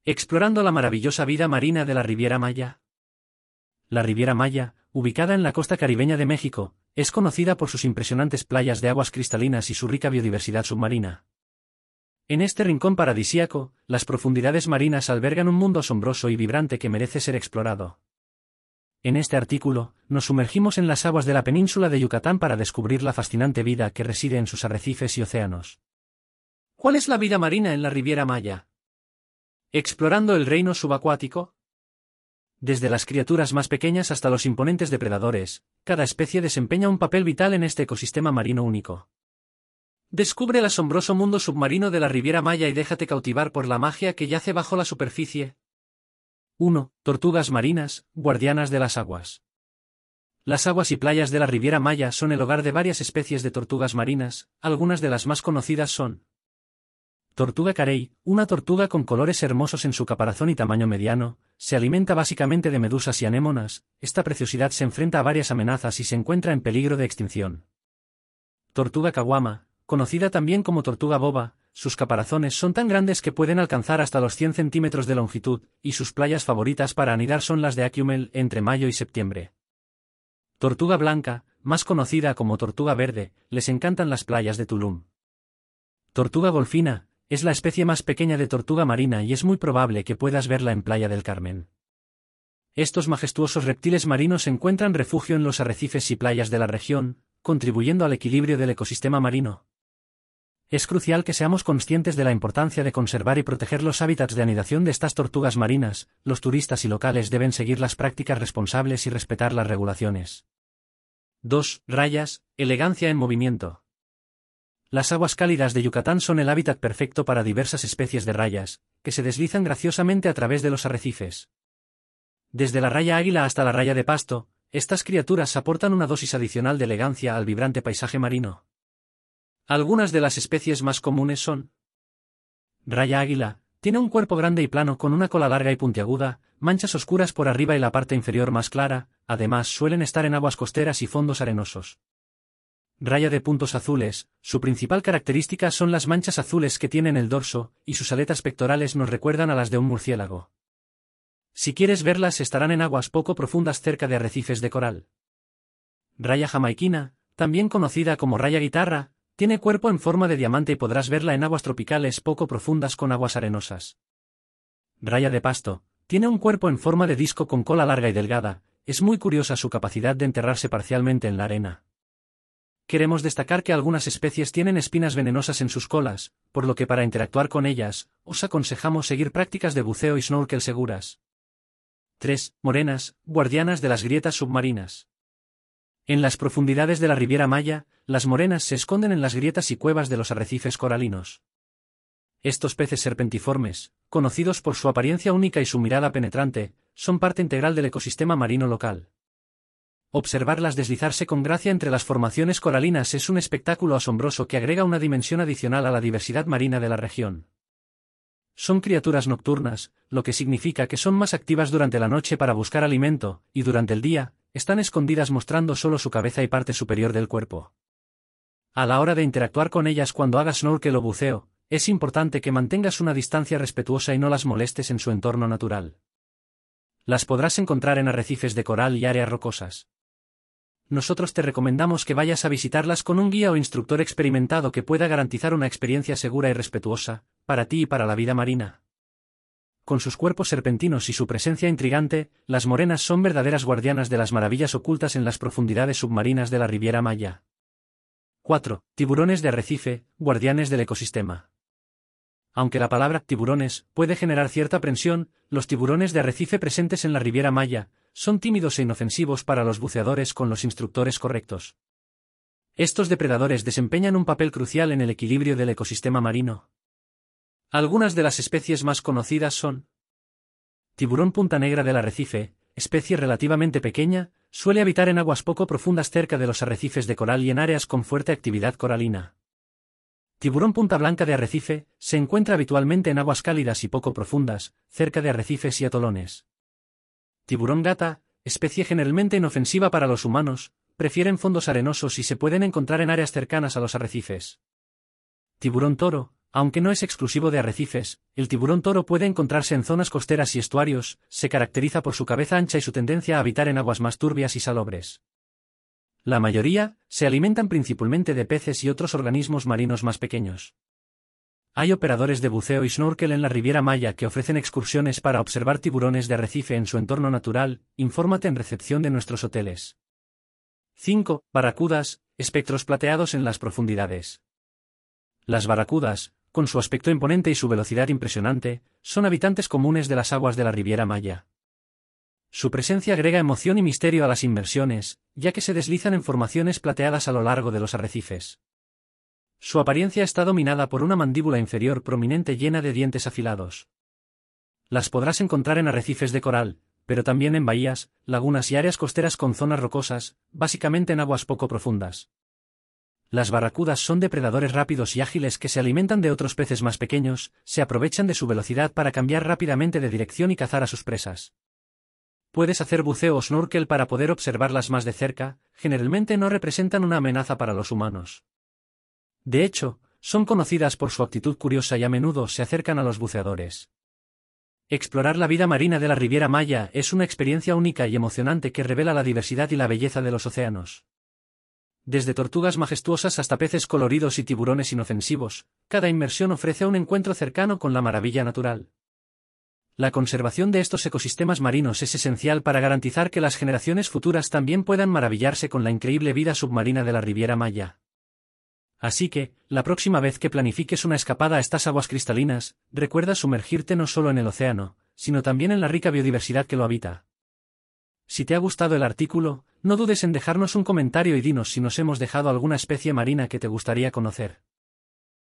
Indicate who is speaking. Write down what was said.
Speaker 1: Explorando la maravillosa vida marina de la Riviera Maya. La Riviera Maya, ubicada en la costa caribeña de México, es conocida por sus impresionantes playas de aguas cristalinas y su rica biodiversidad submarina. En este rincón paradisíaco, las profundidades marinas albergan un mundo asombroso y vibrante que merece ser explorado. En este artículo, nos sumergimos en las aguas de la península de Yucatán para descubrir la fascinante vida que reside en sus arrecifes y océanos. ¿Cuál es la vida marina en la Riviera Maya? Explorando el reino subacuático. Desde las criaturas más pequeñas hasta los imponentes depredadores, cada especie desempeña un papel vital en este ecosistema marino único. Descubre el asombroso mundo submarino de la Riviera Maya y déjate cautivar por la magia que yace bajo la superficie. 1. Tortugas marinas, guardianas de las aguas. Las aguas y playas de la Riviera Maya son el hogar de varias especies de tortugas marinas, algunas de las más conocidas son: tortuga carey, una tortuga con colores hermosos en su caparazón y tamaño mediano, se alimenta básicamente de medusas y anémonas. Esta preciosidad se enfrenta a varias amenazas y se encuentra en peligro de extinción. Tortuga caguama, conocida también como tortuga boba, sus caparazones son tan grandes que pueden alcanzar hasta los 100 centímetros de longitud, y sus playas favoritas para anidar son las de Acumel entre mayo y septiembre. Tortuga blanca, más conocida como tortuga verde, les encantan las playas de Tulum. Tortuga golfina, es la especie más pequeña de tortuga marina y es muy probable que puedas verla en Playa del Carmen. Estos majestuosos reptiles marinos encuentran refugio en los arrecifes y playas de la región, contribuyendo al equilibrio del ecosistema marino. Es crucial que seamos conscientes de la importancia de conservar y proteger los hábitats de anidación de estas tortugas marinas. Los turistas y locales deben seguir las prácticas responsables y respetar las regulaciones. 2. Rayas, elegancia en movimiento. Las aguas cálidas de Yucatán son el hábitat perfecto para diversas especies de rayas, que se deslizan graciosamente a través de los arrecifes. Desde la raya águila hasta la raya de pasto, estas criaturas aportan una dosis adicional de elegancia al vibrante paisaje marino. Algunas de las especies más comunes son: raya águila, tiene un cuerpo grande y plano con una cola larga y puntiaguda, manchas oscuras por arriba y la parte inferior más clara, además suelen estar en aguas costeras y fondos arenosos. Raya de puntos azules, su principal característica son las manchas azules que tiene en el dorso, y sus aletas pectorales nos recuerdan a las de un murciélago. Si quieres verlas estarán en aguas poco profundas cerca de arrecifes de coral. Raya jamaiquina, también conocida como raya guitarra, tiene cuerpo en forma de diamante y podrás verla en aguas tropicales poco profundas con aguas arenosas. Raya de pasto, tiene un cuerpo en forma de disco con cola larga y delgada, es muy curiosa su capacidad de enterrarse parcialmente en la arena. Queremos destacar que algunas especies tienen espinas venenosas en sus colas, por lo que para interactuar con ellas, os aconsejamos seguir prácticas de buceo y snorkel seguras. 3. Morenas, guardianas de las grietas submarinas. En las profundidades de la Riviera Maya, las morenas se esconden en las grietas y cuevas de los arrecifes coralinos. Estos peces serpentiformes, conocidos por su apariencia única y su mirada penetrante, son parte integral del ecosistema marino local. Observarlas deslizarse con gracia entre las formaciones coralinas es un espectáculo asombroso que agrega una dimensión adicional a la diversidad marina de la región. Son criaturas nocturnas, lo que significa que son más activas durante la noche para buscar alimento, y durante el día, están escondidas mostrando solo su cabeza y parte superior del cuerpo. A la hora de interactuar con ellas cuando hagas snorkel o buceo, es importante que mantengas una distancia respetuosa y no las molestes en su entorno natural. Las podrás encontrar en arrecifes de coral y áreas rocosas. Nosotros te recomendamos que vayas a visitarlas con un guía o instructor experimentado que pueda garantizar una experiencia segura y respetuosa, para ti y para la vida marina. Con sus cuerpos serpentinos y su presencia intrigante, las morenas son verdaderas guardianas de las maravillas ocultas en las profundidades submarinas de la Riviera Maya. 4. Tiburones de arrecife, guardianes del ecosistema. Aunque la palabra tiburones puede generar cierta aprensión, los tiburones de arrecife presentes en la Riviera Maya son tímidos e inofensivos para los buceadores con los instructores correctos. Estos depredadores desempeñan un papel crucial en el equilibrio del ecosistema marino. Algunas de las especies más conocidas son: tiburón punta negra del arrecife, especie relativamente pequeña, suele habitar en aguas poco profundas cerca de los arrecifes de coral y en áreas con fuerte actividad coralina. Tiburón punta blanca de arrecife, se encuentra habitualmente en aguas cálidas y poco profundas, cerca de arrecifes y atolones. Tiburón gata, especie generalmente inofensiva para los humanos, prefieren fondos arenosos y se pueden encontrar en áreas cercanas a los arrecifes. Tiburón toro, Aunque no es exclusivo de arrecifes, el tiburón toro puede encontrarse en zonas costeras y estuarios, se caracteriza por su cabeza ancha y su tendencia a habitar en aguas más turbias y salobres. La mayoría, se alimentan principalmente de peces y otros organismos marinos más pequeños. Hay operadores de buceo y snorkel en la Riviera Maya que ofrecen excursiones para observar tiburones de arrecife en su entorno natural. Infórmate en recepción de nuestros hoteles. 5. Barracudas, espectros plateados en las profundidades. Las barracudas, con su aspecto imponente y su velocidad impresionante, son habitantes comunes de las aguas de la Riviera Maya. Su presencia agrega emoción y misterio a las inmersiones, ya que se deslizan en formaciones plateadas a lo largo de los arrecifes. Su apariencia está dominada por una mandíbula inferior prominente llena de dientes afilados. Las podrás encontrar en arrecifes de coral, pero también en bahías, lagunas y áreas costeras con zonas rocosas, básicamente en aguas poco profundas. Las barracudas son depredadores rápidos y ágiles que se alimentan de otros peces más pequeños, se aprovechan de su velocidad para cambiar rápidamente de dirección y cazar a sus presas. Puedes hacer buceo o snorkel para poder observarlas más de cerca, generalmente no representan una amenaza para los humanos. De hecho, son conocidas por su actitud curiosa y a menudo se acercan a los buceadores. Explorar la vida marina de la Riviera Maya es una experiencia única y emocionante que revela la diversidad y la belleza de los océanos. Desde tortugas majestuosas hasta peces coloridos y tiburones inofensivos, cada inmersión ofrece un encuentro cercano con la maravilla natural. La conservación de estos ecosistemas marinos es esencial para garantizar que las generaciones futuras también puedan maravillarse con la increíble vida submarina de la Riviera Maya. Así que, la próxima vez que planifiques una escapada a estas aguas cristalinas, recuerda sumergirte no solo en el océano, sino también en la rica biodiversidad que lo habita. Si te ha gustado el artículo, no dudes en dejarnos un comentario y dinos si nos hemos dejado alguna especie marina que te gustaría conocer.